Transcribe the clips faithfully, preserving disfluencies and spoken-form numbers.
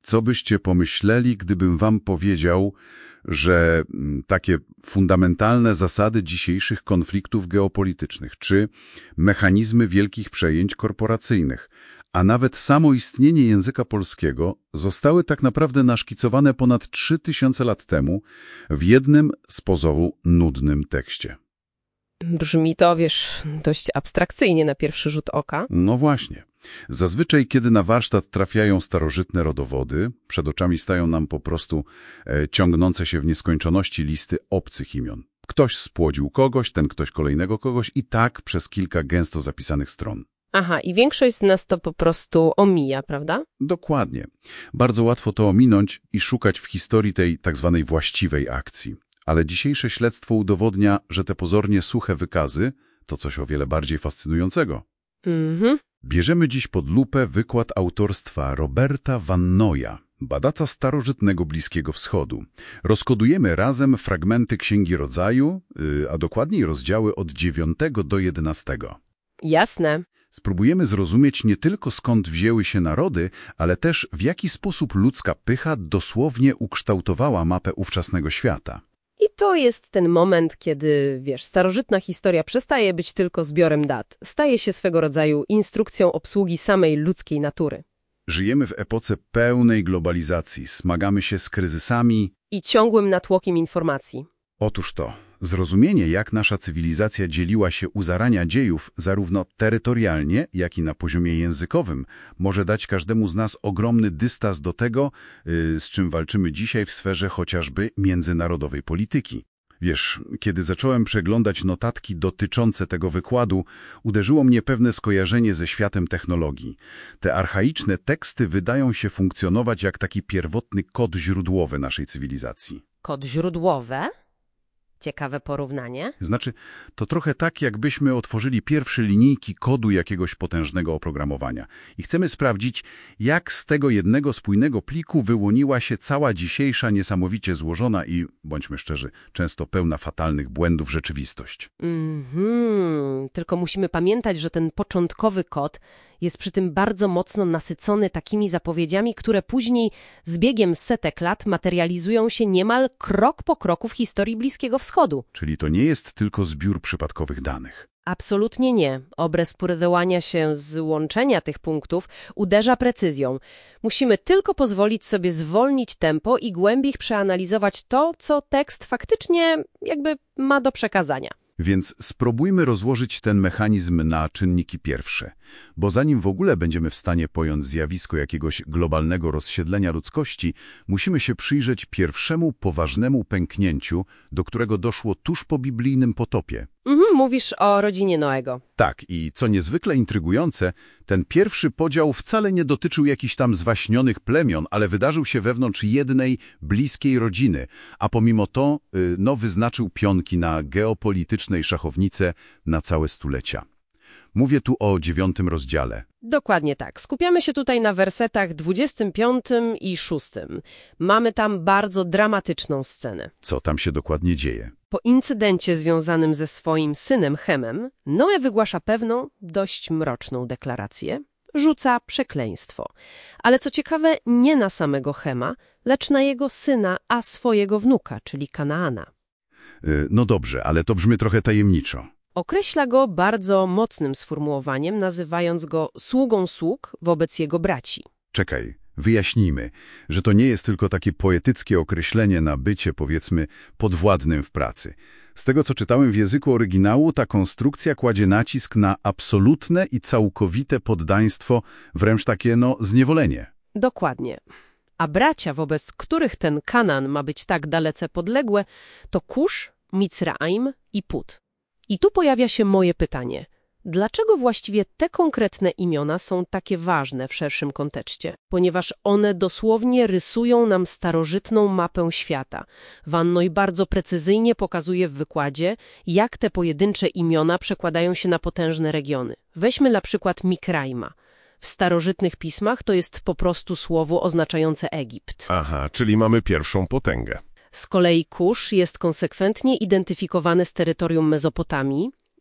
Co byście pomyśleli, gdybym wam powiedział, że takie fundamentalne zasady dzisiejszych konfliktów geopolitycznych, czy mechanizmy wielkich przejęć korporacyjnych, a nawet samo istnienie języka polskiego zostały tak naprawdę naszkicowane ponad trzy tysiące lat temu w jednym z pozoru nudnym tekście? Brzmi to, wiesz, dość abstrakcyjnie na pierwszy rzut oka. No właśnie. Zazwyczaj, kiedy na warsztat trafiają starożytne rodowody, przed oczami stają nam po prostu e, ciągnące się w nieskończoności listy obcych imion. Ktoś spłodził kogoś, ten ktoś kolejnego kogoś i tak przez kilka gęsto zapisanych stron. Aha, i większość z nas to po prostu omija, prawda? Dokładnie. Bardzo łatwo to ominąć i szukać w historii tej tak zwanej właściwej akcji. Ale dzisiejsze śledztwo udowodnia, że te pozornie suche wykazy to coś o wiele bardziej fascynującego. Mhm. Bierzemy dziś pod lupę wykład autorstwa Roberta Van Noya, badacza starożytnego Bliskiego Wschodu. Rozkodujemy razem fragmenty Księgi Rodzaju, yy, a dokładniej rozdziały od dziewiątego do jedenastego. Jasne. Spróbujemy zrozumieć nie tylko skąd wzięły się narody, ale też w jaki sposób ludzka pycha dosłownie ukształtowała mapę ówczesnego świata. I to jest ten moment, kiedy, wiesz, starożytna historia przestaje być tylko zbiorem dat. Staje się swego rodzaju instrukcją obsługi samej ludzkiej natury. Żyjemy w epoce pełnej globalizacji, smagamy się z kryzysami I ciągłym natłokiem informacji. Otóż to, zrozumienie, jak nasza cywilizacja dzieliła się u zarania dziejów, zarówno terytorialnie, jak i na poziomie językowym, może dać każdemu z nas ogromny dystans do tego, yy, z czym walczymy dzisiaj w sferze chociażby międzynarodowej polityki. Wiesz, kiedy zacząłem przeglądać notatki dotyczące tego wykładu, uderzyło mnie pewne skojarzenie ze światem technologii. Te archaiczne teksty wydają się funkcjonować jak taki pierwotny kod źródłowy naszej cywilizacji. Kod źródłowy? Ciekawe porównanie. Znaczy, to trochę tak, jakbyśmy otworzyli pierwsze linijki kodu jakiegoś potężnego oprogramowania i chcemy sprawdzić, jak z tego jednego spójnego pliku wyłoniła się cała dzisiejsza niesamowicie złożona i, bądźmy szczerzy, często pełna fatalnych błędów rzeczywistość. Mhm. Tylko musimy pamiętać, że ten początkowy kod jest przy tym bardzo mocno nasycony takimi zapowiedziami, które później z biegiem setek lat materializują się niemal krok po kroku w historii Bliskiego Wschodu. Czyli to nie jest tylko zbiór przypadkowych danych. Absolutnie nie. Obraz porydołania się z łączenia tych punktów uderza precyzją. Musimy tylko pozwolić sobie zwolnić tempo i głębiej przeanalizować to, co tekst faktycznie jakby ma do przekazania. Więc spróbujmy rozłożyć ten mechanizm na czynniki pierwsze, bo zanim w ogóle będziemy w stanie pojąć zjawisko jakiegoś globalnego rozsiedlenia ludzkości, musimy się przyjrzeć pierwszemu poważnemu pęknięciu, do którego doszło tuż po biblijnym potopie. Mhm, mówisz o rodzinie Noego. Tak, i co niezwykle intrygujące, ten pierwszy podział wcale nie dotyczył jakichś tam zwaśnionych plemion, ale wydarzył się wewnątrz jednej bliskiej rodziny, a pomimo to y, no, wyznaczył pionki na geopolitycznej szachownicy na całe stulecia. Mówię tu o dziewiątym rozdziale. Dokładnie tak. Skupiamy się tutaj na wersetach dwudziestym piątym i szóstym. Mamy tam bardzo dramatyczną scenę. Co tam się dokładnie dzieje? Po incydencie związanym ze swoim synem Chemem, Noe wygłasza pewną, dość mroczną deklarację. Rzuca przekleństwo. Ale co ciekawe, nie na samego Chema, lecz na jego syna, a swojego wnuka, czyli Kanaana. Yy, no dobrze, ale to brzmi trochę tajemniczo. Określa go bardzo mocnym sformułowaniem, nazywając go sługą sług wobec jego braci. Czekaj, wyjaśnijmy, że to nie jest tylko takie poetyckie określenie na bycie, powiedzmy, podwładnym w pracy. Z tego, co czytałem w języku oryginału, ta konstrukcja kładzie nacisk na absolutne i całkowite poddaństwo, wręcz takie, no, zniewolenie. Dokładnie. A bracia, wobec których ten Kanaan ma być tak dalece podległe, to Kusz, Micraim i Put. I tu pojawia się moje pytanie. Dlaczego właściwie te konkretne imiona są takie ważne w szerszym kontekście? Ponieważ one dosłownie rysują nam starożytną mapę świata. Van Noy bardzo precyzyjnie pokazuje w wykładzie, jak te pojedyncze imiona przekładają się na potężne regiony. Weźmy na przykład Mikraima. W starożytnych pismach to jest po prostu słowo oznaczające Egipt. Aha, czyli mamy pierwszą potęgę. Z kolei Kusz jest konsekwentnie identyfikowany z terytorium Mezopotamii,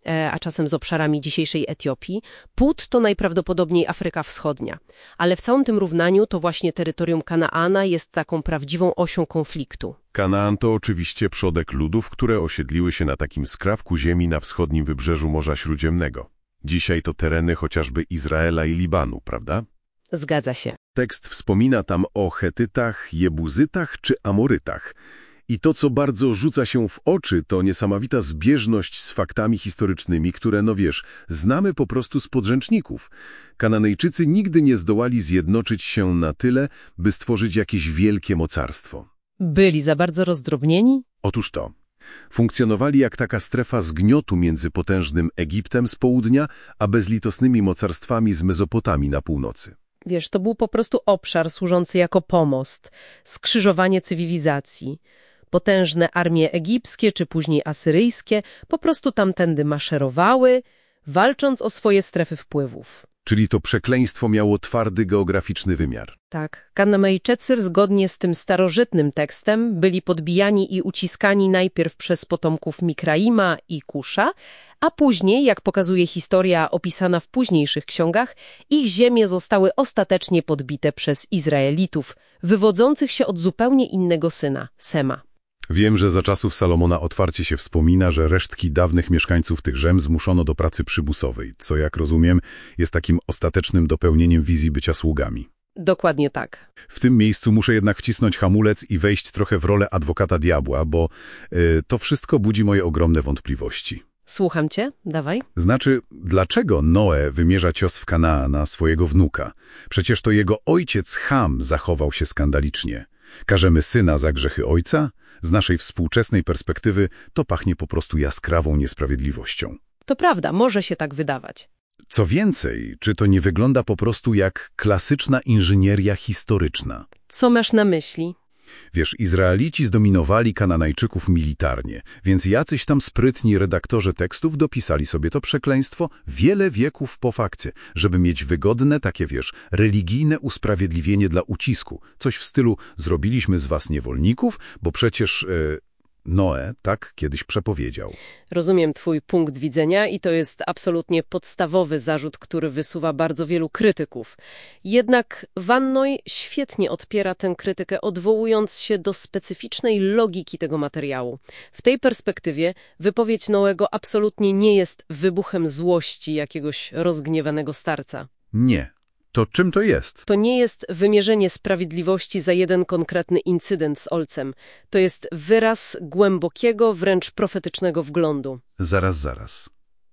e, a czasem z obszarami dzisiejszej Etiopii. Put to najprawdopodobniej Afryka Wschodnia. Ale w całym tym równaniu to właśnie terytorium Kanaana jest taką prawdziwą osią konfliktu. Kanaan to oczywiście przodek ludów, które osiedliły się na takim skrawku ziemi na wschodnim wybrzeżu Morza Śródziemnego. Dzisiaj to tereny chociażby Izraela i Libanu, prawda? Zgadza się. Tekst wspomina tam o Chetytach, Jebuzytach czy Amorytach. I to, co bardzo rzuca się w oczy, to niesamowita zbieżność z faktami historycznymi, które, no wiesz, znamy po prostu z podręczników. Kananejczycy nigdy nie zdołali zjednoczyć się na tyle, by stworzyć jakieś wielkie mocarstwo. Byli za bardzo rozdrobnieni? Otóż to. Funkcjonowali jak taka strefa zgniotu między potężnym Egiptem z południa, a bezlitosnymi mocarstwami z Mezopotamii na północy. Wiesz, to był po prostu obszar służący jako pomost, skrzyżowanie cywilizacji. Potężne armie egipskie czy później asyryjskie po prostu tamtędy maszerowały, walcząc o swoje strefy wpływów. Czyli to przekleństwo miało twardy geograficzny wymiar. Tak, Kananejczycy zgodnie z tym starożytnym tekstem byli podbijani i uciskani najpierw przez potomków Mikraima i Kusza, a później, jak pokazuje historia opisana w późniejszych ksiągach, ich ziemie zostały ostatecznie podbite przez Izraelitów, wywodzących się od zupełnie innego syna, Sema. Wiem, że za czasów Salomona otwarcie się wspomina, że resztki dawnych mieszkańców tych ziem zmuszono do pracy przymusowej, co, jak rozumiem, jest takim ostatecznym dopełnieniem wizji bycia sługami. Dokładnie tak. W tym miejscu muszę jednak wcisnąć hamulec i wejść trochę w rolę adwokata diabła, bo y, to wszystko budzi moje ogromne wątpliwości. Słucham cię, dawaj. Znaczy, dlaczego Noe wymierza cios w Kanaana swojego wnuka? Przecież to jego ojciec Ham zachował się skandalicznie. Karzemy syna za grzechy ojca? Z naszej współczesnej perspektywy to pachnie po prostu jaskrawą niesprawiedliwością. To prawda, może się tak wydawać. Co więcej, czy to nie wygląda po prostu jak klasyczna inżynieria historyczna? Co masz na myśli? Wiesz, Izraelici zdominowali Kananejczyków militarnie, więc jacyś tam sprytni redaktorzy tekstów dopisali sobie to przekleństwo wiele wieków po fakcie, żeby mieć wygodne, takie wiesz, religijne usprawiedliwienie dla ucisku. Coś w stylu zrobiliśmy z was niewolników, bo przecież e, Noe tak kiedyś przepowiedział. Rozumiem twój punkt widzenia i to jest absolutnie podstawowy zarzut, który wysuwa bardzo wielu krytyków. Jednak Van Noy świetnie odpiera tę krytykę, odwołując się do specyficznej logiki tego materiału. W tej perspektywie wypowiedź Noego absolutnie nie jest wybuchem złości jakiegoś rozgniewanego starca. Nie. To czym to jest? To nie jest wymierzenie sprawiedliwości za jeden konkretny incydent z ojcem. To jest wyraz głębokiego, wręcz profetycznego wglądu. Zaraz, zaraz.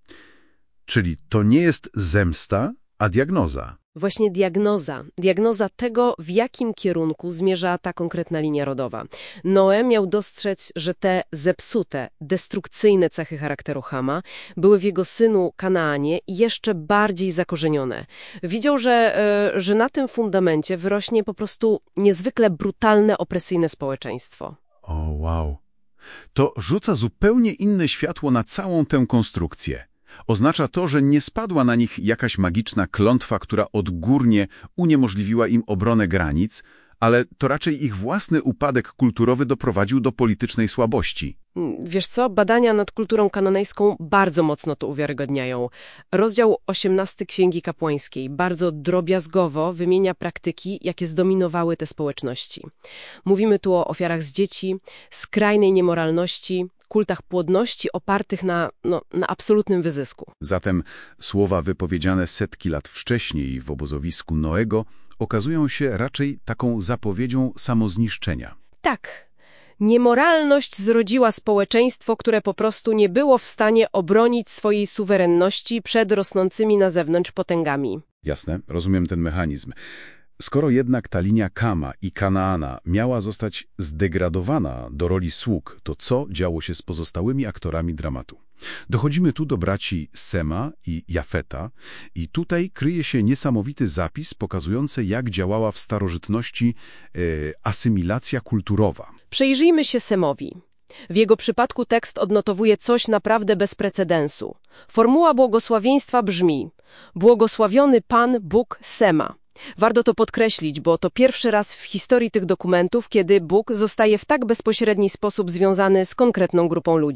Czyli to nie jest zemsta, a diagnoza. Właśnie diagnoza. Diagnoza tego, w jakim kierunku zmierza ta konkretna linia rodowa. Noe miał dostrzec, że te zepsute, destrukcyjne cechy charakteru Hama były w jego synu Kanaanie jeszcze bardziej zakorzenione. Widział, że, yy, że na tym fundamencie wyrośnie po prostu niezwykle brutalne, opresyjne społeczeństwo. O, wow. To rzuca zupełnie inne światło na całą tę konstrukcję. Oznacza to, że nie spadła na nich jakaś magiczna klątwa, która odgórnie uniemożliwiła im obronę granic, ale to raczej ich własny upadek kulturowy doprowadził do politycznej słabości. Wiesz co, badania nad kulturą kananejską bardzo mocno to uwiarygodniają. Rozdział osiemnasty Księgi Kapłańskiej bardzo drobiazgowo wymienia praktyki, jakie zdominowały te społeczności. Mówimy tu o ofiarach z dzieci, skrajnej niemoralności, kultach płodności opartych na, no, na absolutnym wyzysku. Zatem słowa wypowiedziane setki lat wcześniej w obozowisku Noego okazują się raczej taką zapowiedzią samozniszczenia. Tak. Niemoralność zrodziła społeczeństwo, które po prostu nie było w stanie obronić swojej suwerenności przed rosnącymi na zewnątrz potęgami. Jasne, rozumiem ten mechanizm. Skoro jednak ta linia Kama i Kanaana miała zostać zdegradowana do roli sług, to co działo się z pozostałymi aktorami dramatu? Dochodzimy tu do braci Sema i Jafeta i tutaj kryje się niesamowity zapis pokazujący, jak działała w starożytności e, asymilacja kulturowa. Przyjrzyjmy się Semowi. W jego przypadku tekst odnotowuje coś naprawdę bez precedensu. Formuła błogosławieństwa brzmi: błogosławiony Pan Bóg Sema. Warto to podkreślić, bo to pierwszy raz w historii tych dokumentów, kiedy Bóg zostaje w tak bezpośredni sposób związany z konkretną grupą ludzi.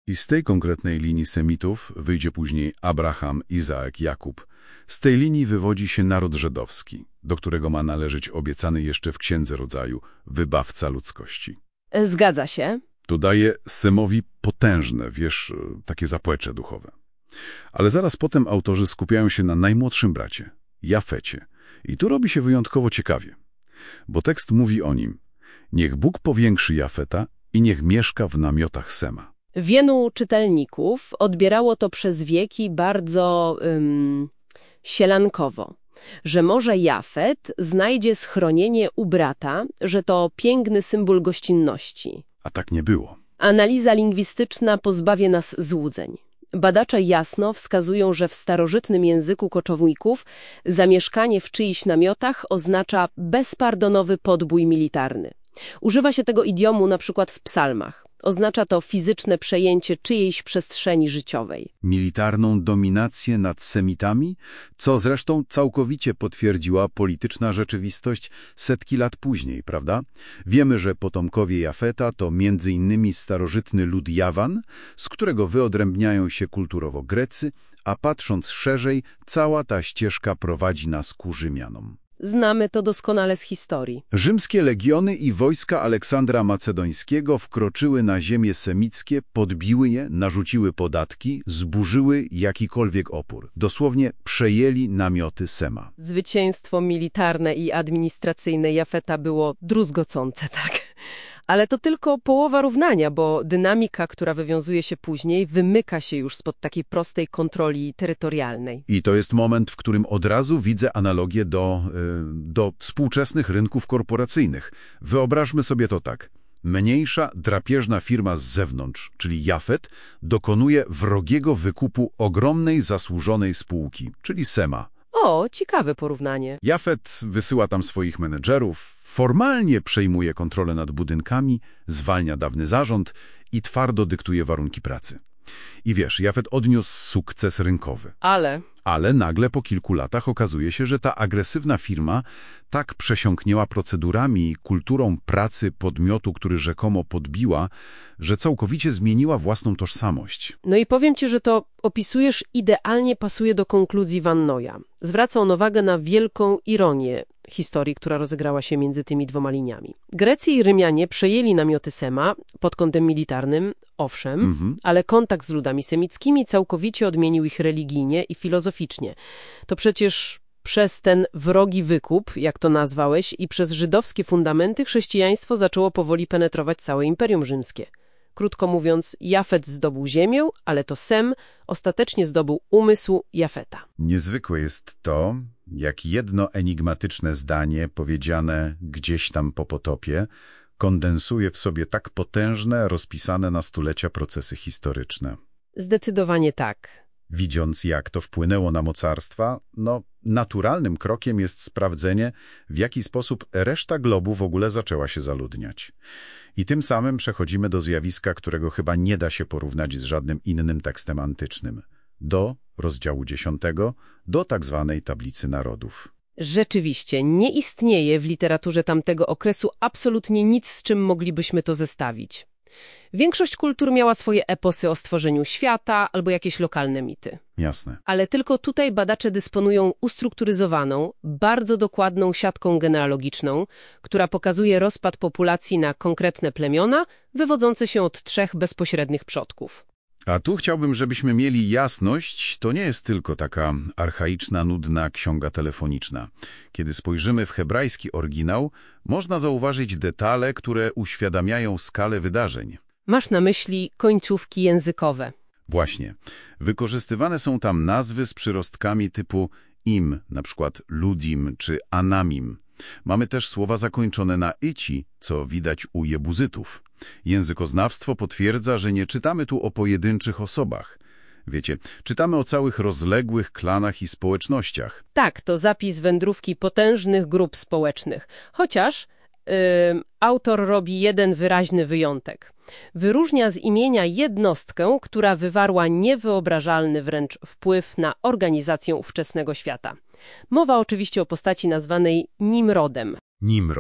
I z tej konkretnej linii Semitów wyjdzie później Abraham, Izaak, Jakub. Z tej linii wywodzi się naród żydowski, do którego ma należeć obiecany jeszcze w Księdze Rodzaju wybawca ludzkości. Zgadza się. To daje Semowi potężne, wiesz, takie zaplecze duchowe. Ale zaraz potem autorzy skupiają się na najmłodszym bracie, Jafecie. I tu robi się wyjątkowo ciekawie, bo tekst mówi o nim: niech Bóg powiększy Jafeta i niech mieszka w namiotach Sema. Wielu czytelników odbierało to przez wieki bardzo ym, sielankowo, że może Jafet znajdzie schronienie u brata, że to piękny symbol gościnności. A tak nie było. Analiza lingwistyczna pozbawia nas złudzeń. Badacze jasno wskazują, że w starożytnym języku koczowników zamieszkanie w czyichś namiotach oznacza bezpardonowy podbój militarny. Używa się tego idiomu na przykład w psalmach. Oznacza to fizyczne przejęcie czyjejś przestrzeni życiowej. Militarną dominację nad Semitami, co zresztą całkowicie potwierdziła polityczna rzeczywistość setki lat później, prawda? Wiemy, że potomkowie Jafeta to między innymi starożytny lud Jawan, z którego wyodrębniają się kulturowo Grecy, a patrząc szerzej, cała ta ścieżka prowadzi nas ku Rzymianom. Znamy to doskonale z historii. Rzymskie legiony i wojska Aleksandra Macedońskiego wkroczyły na ziemie semickie, podbiły je, narzuciły podatki, zburzyły jakikolwiek opór. Dosłownie przejęli namioty Sema. Zwycięstwo militarne i administracyjne Jafeta było druzgocące, tak? Ale to tylko połowa równania, bo dynamika, która wywiązuje się później, wymyka się już spod takiej prostej kontroli terytorialnej. I to jest moment, w którym od razu widzę analogię do, yy, do współczesnych rynków korporacyjnych. Wyobraźmy sobie to tak. Mniejsza, drapieżna firma z zewnątrz, czyli Jafet, dokonuje wrogiego wykupu ogromnej, zasłużonej spółki, czyli Sema. O, ciekawe porównanie. Jafet wysyła tam swoich menedżerów, formalnie przejmuje kontrolę nad budynkami, zwalnia dawny zarząd i twardo dyktuje warunki pracy. I wiesz, Jafet odniósł sukces rynkowy. Ale... Ale nagle po kilku latach okazuje się, że ta agresywna firma tak przesiąknięła procedurami i kulturą pracy podmiotu, który rzekomo podbiła, że całkowicie zmieniła własną tożsamość. No i powiem ci, że to opisujesz idealnie pasuje do konkluzji Van Noya. Zwraca on uwagę na wielką ironię historii, która rozegrała się między tymi dwoma liniami. Grecy i Rzymianie przejęli namioty Sema pod kątem militarnym, owszem, mhm. ale kontakt z ludami semickimi całkowicie odmienił ich religijnie i filozoficznie. To przecież przez ten wrogi wykup, jak to nazwałeś, i przez żydowskie fundamenty chrześcijaństwo zaczęło powoli penetrować całe Imperium Rzymskie. Krótko mówiąc, Jafet zdobył ziemię, ale to Sem ostatecznie zdobył umysł Jafeta. Niezwykłe jest to, jak jedno enigmatyczne zdanie powiedziane gdzieś tam po potopie kondensuje w sobie tak potężne, rozpisane na stulecia procesy historyczne. Zdecydowanie tak. Widząc, jak to wpłynęło na mocarstwa, no, naturalnym krokiem jest sprawdzenie, w jaki sposób reszta globu w ogóle zaczęła się zaludniać. I tym samym przechodzimy do zjawiska, którego chyba nie da się porównać z żadnym innym tekstem antycznym. Do rozdziału dziesiątego, do tak zwanej Tablicy Narodów. Rzeczywiście, nie istnieje w literaturze tamtego okresu absolutnie nic, z czym moglibyśmy to zestawić. Większość kultur miała swoje eposy o stworzeniu świata albo jakieś lokalne mity. Jasne. Ale tylko tutaj badacze dysponują ustrukturyzowaną, bardzo dokładną siatką genealogiczną, która pokazuje rozpad populacji na konkretne plemiona, wywodzące się od trzech bezpośrednich przodków. A tu chciałbym, żebyśmy mieli jasność, to nie jest tylko taka archaiczna, nudna ksiąga telefoniczna. Kiedy spojrzymy w hebrajski oryginał, można zauważyć detale, które uświadamiają skalę wydarzeń. Masz na myśli końcówki językowe. Właśnie. Wykorzystywane są tam nazwy z przyrostkami typu im, na przykład ludim czy anamim. Mamy też słowa zakończone na ici, co widać u Jebuzytów. Językoznawstwo potwierdza, że nie czytamy tu o pojedynczych osobach. Wiecie, czytamy o całych rozległych klanach i społecznościach. Tak, to zapis wędrówki potężnych grup społecznych. Chociaż yy, autor robi jeden wyraźny wyjątek. Wyróżnia z imienia jednostkę, która wywarła niewyobrażalny wręcz wpływ na organizację ówczesnego świata. Mowa oczywiście o postaci nazwanej Nimrodem. Nimrod.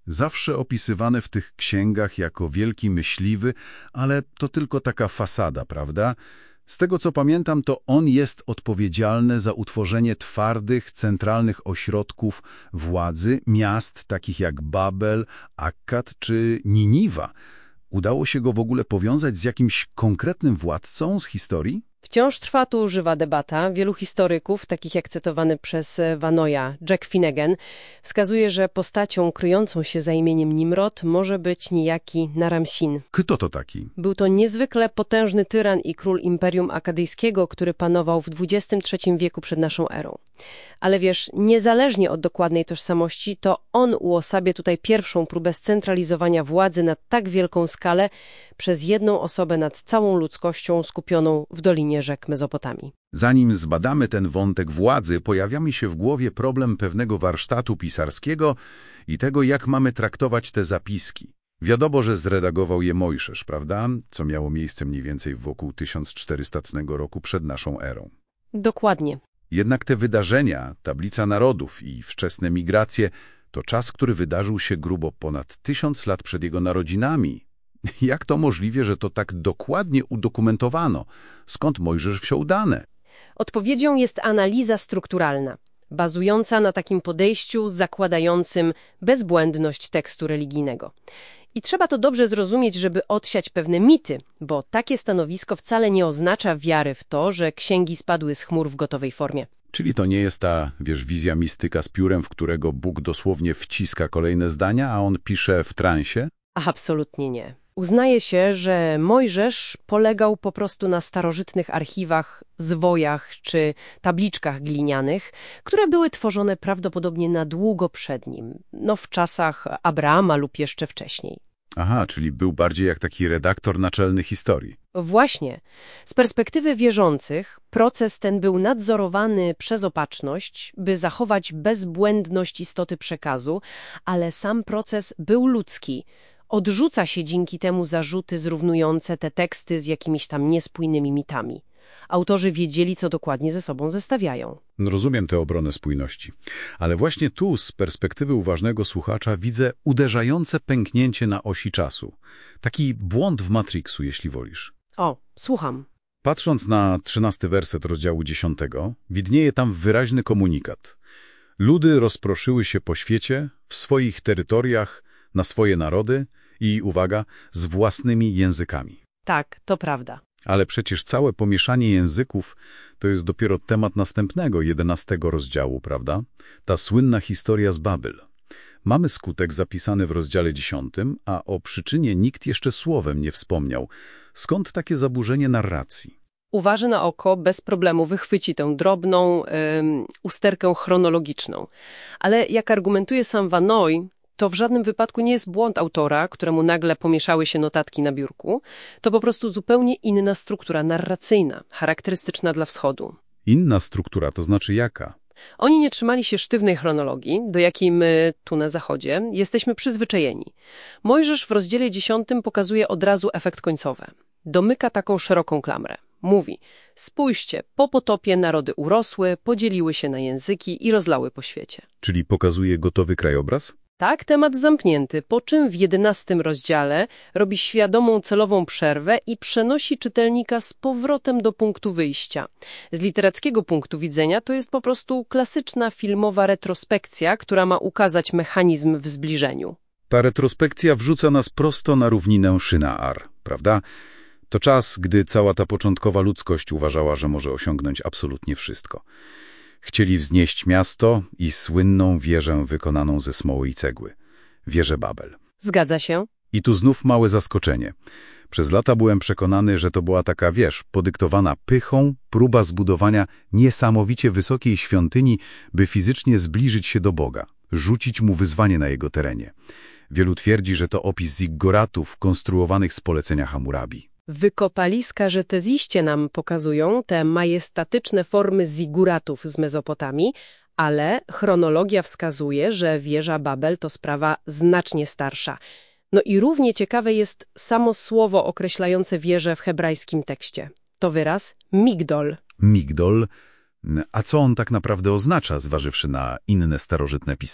Zawsze opisywany w tych księgach jako wielki myśliwy, ale to tylko taka fasada, prawda? Z tego co pamiętam, to on jest odpowiedzialny za utworzenie twardych, centralnych ośrodków władzy, miast takich jak Babel, Akkad czy Niniwa. Udało się go w ogóle powiązać z jakimś konkretnym władcą z historii? Wciąż trwa tu żywa debata. Wielu historyków, takich jak cytowany przez Vanoya Jack Finnegan, wskazuje, że postacią kryjącą się za imieniem Nimrod może być niejaki Naram-Sin. Kto to taki? Był to niezwykle potężny tyran i król Imperium Akadyjskiego, który panował w dwudziestym trzecim wieku przed naszą erą. Ale wiesz, niezależnie od dokładnej tożsamości, to on uosabia tutaj pierwszą próbę scentralizowania władzy na tak wielką skalę przez jedną osobę nad całą ludzkością skupioną w Dolinie Rzek Mezopotamii. Zanim zbadamy ten wątek władzy, pojawia mi się w głowie problem pewnego warsztatu pisarskiego i tego, jak mamy traktować te zapiski. Wiadomo, że zredagował je Mojżesz, prawda? Co miało miejsce mniej więcej wokół tysiąc czterystego roku przed naszą erą. Dokładnie. Jednak te wydarzenia, tablica narodów i wczesne migracje, to czas, który wydarzył się grubo ponad tysiąc lat przed jego narodzinami. Jak to możliwe, że to tak dokładnie udokumentowano? Skąd Mojżesz wziął dane? Odpowiedzią jest analiza strukturalna, bazująca na takim podejściu zakładającym bezbłędność tekstu religijnego. I trzeba to dobrze zrozumieć, żeby odsiać pewne mity, bo takie stanowisko wcale nie oznacza wiary w to, że księgi spadły z chmur w gotowej formie. Czyli to nie jest ta, wiesz, wizja mistyka z piórem, w którego Bóg dosłownie wciska kolejne zdania, a on pisze w transie? Absolutnie nie. Uznaje się, że Mojżesz polegał po prostu na starożytnych archiwach, zwojach czy tabliczkach glinianych, które były tworzone prawdopodobnie na długo przed nim, no w czasach Abrama lub jeszcze wcześniej. Aha, czyli był bardziej jak taki redaktor naczelny historii. Właśnie. Z perspektywy wierzących proces ten był nadzorowany przez opatrzność, by zachować bezbłędność istoty przekazu, ale sam proces był ludzki. Odrzuca się dzięki temu zarzuty zrównujące te teksty z jakimiś tam niespójnymi mitami. Autorzy wiedzieli, co dokładnie ze sobą zestawiają. Rozumiem tę obronę spójności. Ale właśnie tu, z perspektywy uważnego słuchacza, widzę uderzające pęknięcie na osi czasu. Taki błąd w Matrixu, jeśli wolisz. O, słucham. Patrząc na trzynasty werset rozdziału dziesiątego, widnieje tam wyraźny komunikat. Ludy rozproszyły się po świecie, w swoich terytoriach, na swoje narody i, uwaga, z własnymi językami. Tak, to prawda. Ale przecież całe pomieszanie języków to jest dopiero temat następnego, jedenastego rozdziału, prawda? Ta słynna historia z Babel. Mamy skutek zapisany w rozdziale dziesiątym, a o przyczynie nikt jeszcze słowem nie wspomniał. Skąd takie zaburzenie narracji? Uważy na oko bez problemu wychwyci tę drobną ym, usterkę chronologiczną. Ale jak argumentuje sam Vanoy, to w żadnym wypadku nie jest błąd autora, któremu nagle pomieszały się notatki na biurku. To po prostu zupełnie inna struktura narracyjna, charakterystyczna dla Wschodu. Inna struktura, to znaczy jaka? Oni nie trzymali się sztywnej chronologii, do jakiej my, tu na Zachodzie, jesteśmy przyzwyczajeni. Mojżesz w rozdziale dziesiątym pokazuje od razu efekt końcowy. Domyka taką szeroką klamrę. Mówi, spójrzcie, po potopie narody urosły, podzieliły się na języki i rozlały po świecie. Czyli pokazuje gotowy krajobraz? Tak, temat zamknięty, po czym w jedenastym rozdziale robi świadomą celową przerwę i przenosi czytelnika z powrotem do punktu wyjścia. Z literackiego punktu widzenia to jest po prostu klasyczna filmowa retrospekcja, która ma ukazać mechanizm w zbliżeniu. Ta retrospekcja wrzuca nas prosto na równinę Szynaar, prawda? To czas, gdy cała ta początkowa ludzkość uważała, że może osiągnąć absolutnie wszystko. Chcieli wznieść miasto i słynną wieżę wykonaną ze smoły i cegły. Wieżę Babel. Zgadza się. I tu znów małe zaskoczenie. Przez lata byłem przekonany, że to była taka, wiesz, podyktowana pychą, próba zbudowania niesamowicie wysokiej świątyni, by fizycznie zbliżyć się do Boga, rzucić mu wyzwanie na jego terenie. Wielu twierdzi, że to opis zigguratów konstruowanych z polecenia Hammurabi. Wykopaliska rzeteziście nam pokazują te majestatyczne formy ziguratów z Mezopotamii, ale chronologia wskazuje, że wieża Babel to sprawa znacznie starsza. No i równie ciekawe jest samo słowo określające wieżę w hebrajskim tekście. To wyraz migdol. Migdol? A co on tak naprawdę oznacza, zważywszy na inne starożytne pisma?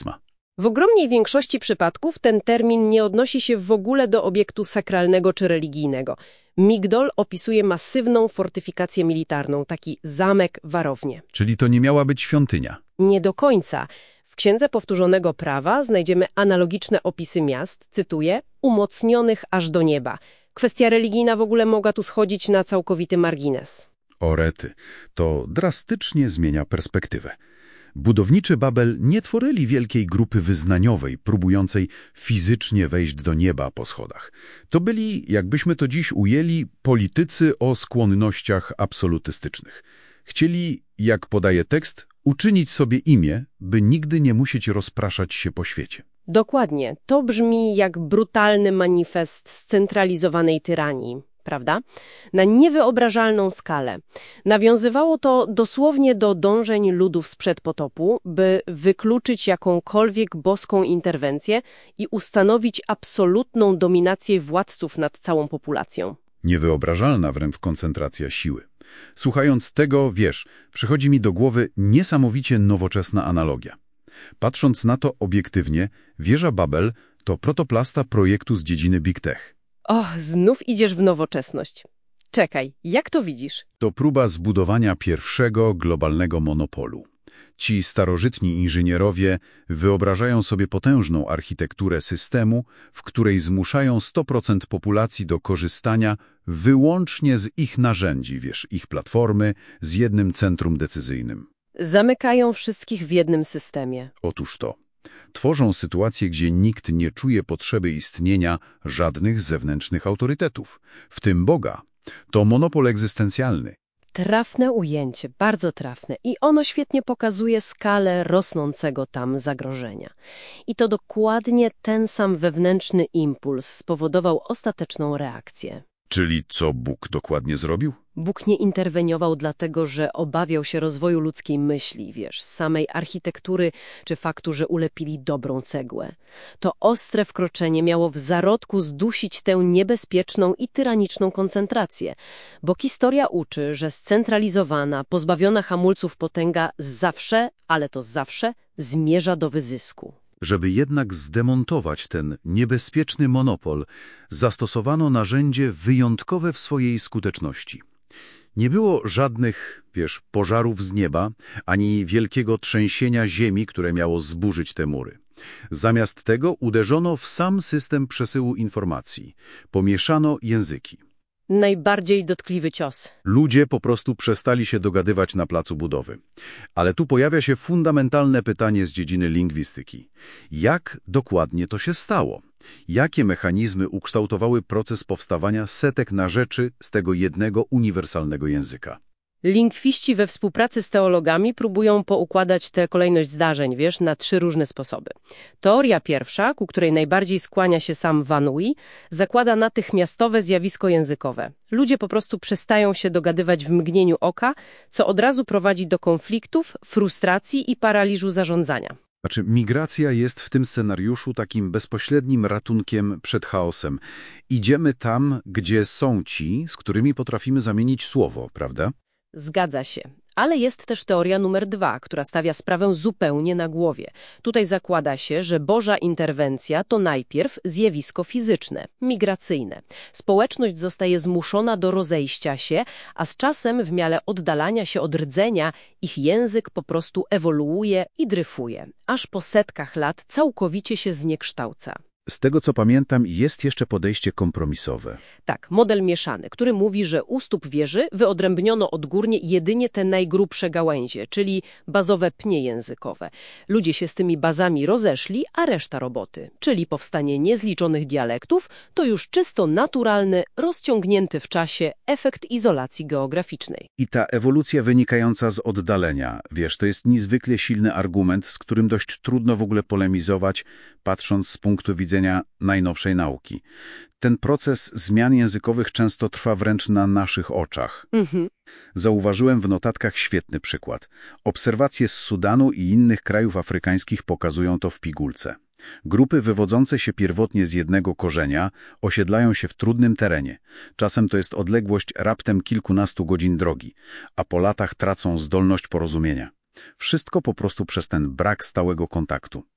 W ogromnej większości przypadków ten termin nie odnosi się w ogóle do obiektu sakralnego czy religijnego. Migdol opisuje masywną fortyfikację militarną, taki zamek, warownię. Czyli to nie miała być świątynia. Nie do końca. W Księdze Powtórzonego Prawa znajdziemy analogiczne opisy miast, cytuję, umocnionych aż do nieba. Kwestia religijna w ogóle mogła tu schodzić na całkowity margines. O rety, to drastycznie zmienia perspektywę. Budowniczy Babel nie tworzyli wielkiej grupy wyznaniowej, próbującej fizycznie wejść do nieba po schodach. To byli, jakbyśmy to dziś ujęli, politycy o skłonnościach absolutystycznych. Chcieli, jak podaje tekst, uczynić sobie imię, by nigdy nie musieć rozpraszać się po świecie. Dokładnie. To brzmi jak brutalny manifest scentralizowanej tyranii, prawda? Na niewyobrażalną skalę. Nawiązywało to dosłownie do dążeń ludów sprzed potopu, by wykluczyć jakąkolwiek boską interwencję i ustanowić absolutną dominację władców nad całą populacją. Niewyobrażalna wręcz koncentracja siły. Słuchając tego, wiesz, przychodzi mi do głowy niesamowicie nowoczesna analogia. Patrząc na to obiektywnie, wieża Babel to protoplasta projektu z dziedziny Big Tech. Och, znów idziesz w nowoczesność. Czekaj, jak to widzisz? To próba zbudowania pierwszego globalnego monopolu. Ci starożytni inżynierowie wyobrażają sobie potężną architekturę systemu, w której zmuszają sto procent populacji do korzystania wyłącznie z ich narzędzi, wiesz, ich platformy, z jednym centrum decyzyjnym. Zamykają wszystkich w jednym systemie. Otóż to. Tworzą sytuację, gdzie nikt nie czuje potrzeby istnienia żadnych zewnętrznych autorytetów, w tym Boga. To monopol egzystencjalny. Trafne ujęcie, bardzo trafne. I ono świetnie pokazuje skalę rosnącego tam zagrożenia. I to dokładnie ten sam wewnętrzny impuls spowodował ostateczną reakcję. Czyli co Bóg dokładnie zrobił? Bóg nie interweniował dlatego, że obawiał się rozwoju ludzkiej myśli, wiesz, samej architektury czy faktu, że ulepili dobrą cegłę. To ostre wkroczenie miało w zarodku zdusić tę niebezpieczną i tyraniczną koncentrację, bo historia uczy, że scentralizowana, pozbawiona hamulców potęga zawsze, ale to zawsze, zmierza do wyzysku. Żeby jednak zdemontować ten niebezpieczny monopol, zastosowano narzędzie wyjątkowe w swojej skuteczności. Nie było żadnych, wiesz, pożarów z nieba, ani wielkiego trzęsienia ziemi, które miało zburzyć te mury. Zamiast tego uderzono w sam system przesyłu informacji. Pomieszano języki. Najbardziej dotkliwy cios. Ludzie po prostu przestali się dogadywać na placu budowy. Ale tu pojawia się fundamentalne pytanie z dziedziny lingwistyki. Jak dokładnie to się stało? Jakie mechanizmy ukształtowały proces powstawania setek narzeczy z tego jednego uniwersalnego języka? Lingwiści we współpracy z teologami próbują poukładać tę kolejność zdarzeń, wiesz, na trzy różne sposoby. Teoria pierwsza, ku której najbardziej skłania się sam Vanui, zakłada natychmiastowe zjawisko językowe. Ludzie po prostu przestają się dogadywać w mgnieniu oka, co od razu prowadzi do konfliktów, frustracji i paraliżu zarządzania. Znaczy, migracja jest w tym scenariuszu takim bezpośrednim ratunkiem przed chaosem. Idziemy tam, gdzie są ci, z którymi potrafimy zamienić słowo, prawda? Zgadza się. Ale jest też teoria numer dwa, która stawia sprawę zupełnie na głowie. Tutaj zakłada się, że Boża interwencja to najpierw zjawisko fizyczne, migracyjne. Społeczność zostaje zmuszona do rozejścia się, a z czasem w miarę oddalania się od rdzenia ich język po prostu ewoluuje i dryfuje, aż po setkach lat całkowicie się zniekształca. Z tego co pamiętam, jest jeszcze podejście kompromisowe. Tak, model mieszany, który mówi, że u stóp wieży wyodrębniono odgórnie jedynie te najgrubsze gałęzie, czyli bazowe pnie językowe. Ludzie się z tymi bazami rozeszli, a reszta roboty, czyli powstanie niezliczonych dialektów, to już czysto naturalny, rozciągnięty w czasie efekt izolacji geograficznej. I ta ewolucja wynikająca z oddalenia, wiesz, to jest niezwykle silny argument, z którym dość trudno w ogóle polemizować, patrząc z punktu widzenia najnowszej nauki. Ten proces zmian językowych często trwa wręcz na naszych oczach. Mhm. Zauważyłem w notatkach świetny przykład. Obserwacje z Sudanu i innych krajów afrykańskich pokazują to w pigułce. Grupy wywodzące się pierwotnie z jednego korzenia osiedlają się w trudnym terenie. Czasem to jest odległość raptem kilkunastu godzin drogi, a po latach tracą zdolność porozumienia. Wszystko po prostu przez ten brak stałego kontaktu.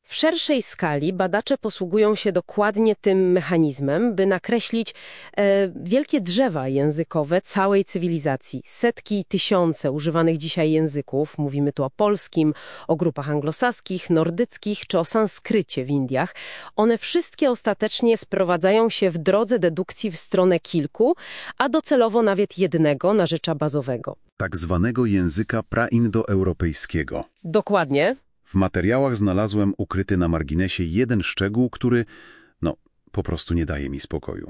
W szerszej skali badacze posługują się dokładnie tym mechanizmem, by nakreślić e, wielkie drzewa językowe całej cywilizacji. Setki, tysiące używanych dzisiaj języków, mówimy tu o polskim, o grupach anglosaskich, nordyckich czy o sanskrycie w Indiach. One wszystkie ostatecznie sprowadzają się w drodze dedukcji w stronę kilku, a docelowo nawet jednego narzecza bazowego. Tak zwanego języka praindoeuropejskiego. Dokładnie. W materiałach znalazłem ukryty na marginesie jeden szczegół, który, no, po prostu nie daje mi spokoju.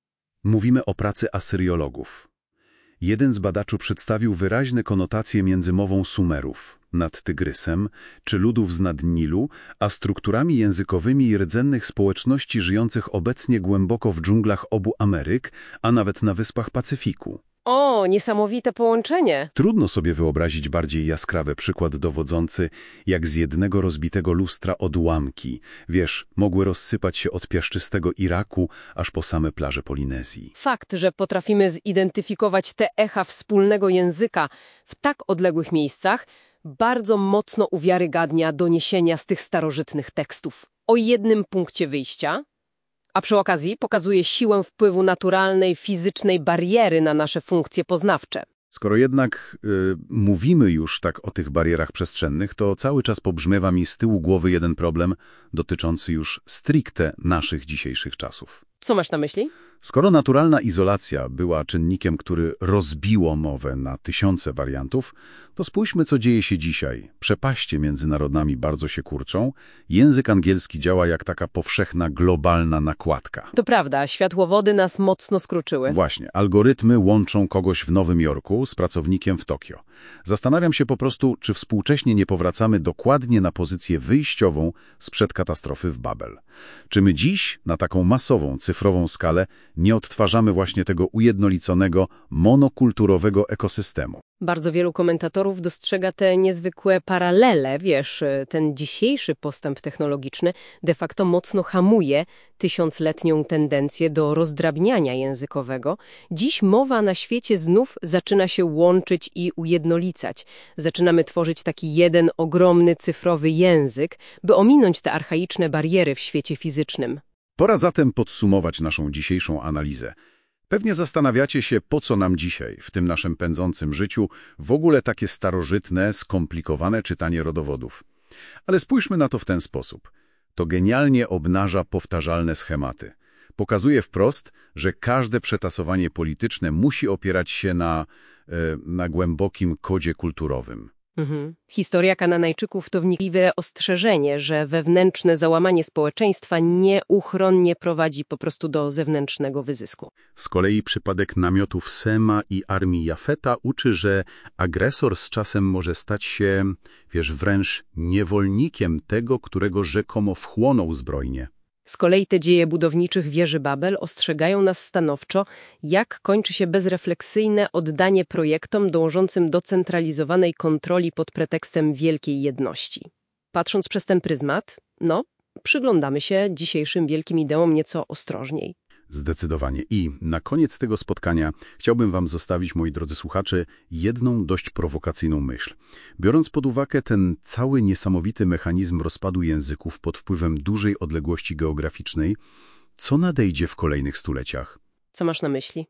Mówimy o pracy asyriologów. Jeden z badaczy przedstawił wyraźne konotacje między mową Sumerów nad Tygrysem czy ludów z nad Nilu, a strukturami językowymi rdzennych społeczności żyjących obecnie głęboko w dżunglach obu Ameryk, a nawet na wyspach Pacyfiku. O, niesamowite połączenie. Trudno sobie wyobrazić bardziej jaskrawy przykład dowodzący, jak z jednego rozbitego lustra odłamki, wiesz, mogły rozsypać się od piaszczystego Iraku aż po same plaże Polinezji. Fakt, że potrafimy zidentyfikować te echa wspólnego języka w tak odległych miejscach, bardzo mocno uwiarygadnia doniesienia z tych starożytnych tekstów o jednym punkcie wyjścia, a przy okazji pokazuje siłę wpływu naturalnej, fizycznej bariery na nasze funkcje poznawcze. Skoro jednak y, mówimy już tak o tych barierach przestrzennych, to cały czas pobrzmiewa mi z tyłu głowy jeden problem dotyczący już stricte naszych dzisiejszych czasów. Co masz na myśli? Skoro naturalna izolacja była czynnikiem, który rozbiło mowę na tysiące wariantów, to spójrzmy, co dzieje się dzisiaj. Przepaście między narodami bardzo się kurczą. Język angielski działa jak taka powszechna, globalna nakładka. To prawda, światłowody nas mocno skróciły. Właśnie, algorytmy łączą kogoś w Nowym Jorku z pracownikiem w Tokio. Zastanawiam się po prostu, czy współcześnie nie powracamy dokładnie na pozycję wyjściową sprzed katastrofy w Babel. Czy my dziś, na taką masową, cyfrową skalę, nie odtwarzamy właśnie tego ujednoliconego, monokulturowego ekosystemu? Bardzo wielu komentatorów dostrzega te niezwykłe paralele. Wiesz, ten dzisiejszy postęp technologiczny de facto mocno hamuje tysiącletnią tendencję do rozdrabniania językowego. Dziś mowa na świecie znów zaczyna się łączyć i ujednolicać. Zaczynamy tworzyć taki jeden ogromny cyfrowy język, by ominąć te archaiczne bariery w świecie fizycznym. Pora zatem podsumować naszą dzisiejszą analizę. Pewnie zastanawiacie się, po co nam dzisiaj, w tym naszym pędzącym życiu, w ogóle takie starożytne, skomplikowane czytanie rodowodów. Ale spójrzmy na to w ten sposób. To genialnie obnaża powtarzalne schematy. Pokazuje wprost, że każde przetasowanie polityczne musi opierać się na, e, na głębokim kodzie kulturowym. Mhm. Historia Kananejczyków to wnikliwe ostrzeżenie, że wewnętrzne załamanie społeczeństwa nieuchronnie prowadzi po prostu do zewnętrznego wyzysku. Z kolei przypadek namiotów Sema i armii Jafeta uczy, że agresor z czasem może stać się, wiesz, wręcz niewolnikiem tego, którego rzekomo wchłonął zbrojnie. Z kolei te dzieje budowniczych wieży Babel ostrzegają nas stanowczo, jak kończy się bezrefleksyjne oddanie projektom dążącym do centralizowanej kontroli pod pretekstem wielkiej jedności. Patrząc przez ten pryzmat, no, przyglądamy się dzisiejszym wielkim ideom nieco ostrożniej. Zdecydowanie. I na koniec tego spotkania chciałbym wam zostawić, moi drodzy słuchacze, jedną dość prowokacyjną myśl. Biorąc pod uwagę ten cały niesamowity mechanizm rozpadu języków pod wpływem dużej odległości geograficznej, co nadejdzie w kolejnych stuleciach? Co masz na myśli?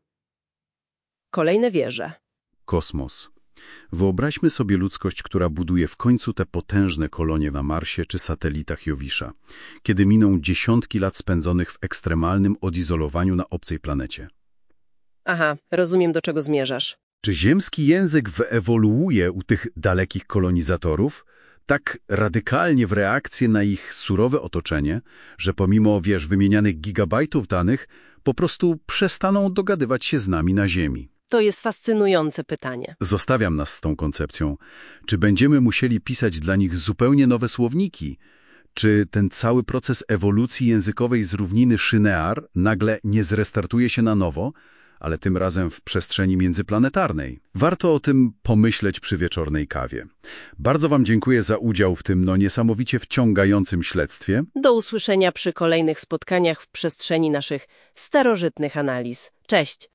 Kolejne wieże. Kosmos. Wyobraźmy sobie ludzkość, która buduje w końcu te potężne kolonie na Marsie czy satelitach Jowisza, kiedy miną dziesiątki lat spędzonych w ekstremalnym odizolowaniu na obcej planecie. Aha, rozumiem, do czego zmierzasz. Czy ziemski język wyewoluuje u tych dalekich kolonizatorów tak radykalnie w reakcji na ich surowe otoczenie, że pomimo, wiesz, wymienianych gigabajtów danych, po prostu przestaną dogadywać się z nami na Ziemi? To jest fascynujące pytanie. Zostawiam nas z tą koncepcją. Czy będziemy musieli pisać dla nich zupełnie nowe słowniki? Czy ten cały proces ewolucji językowej z równiny Szynear nagle nie zrestartuje się na nowo, ale tym razem w przestrzeni międzyplanetarnej? Warto o tym pomyśleć przy wieczornej kawie. Bardzo wam dziękuję za udział w tym no niesamowicie wciągającym śledztwie. Do usłyszenia przy kolejnych spotkaniach w przestrzeni naszych starożytnych analiz. Cześć!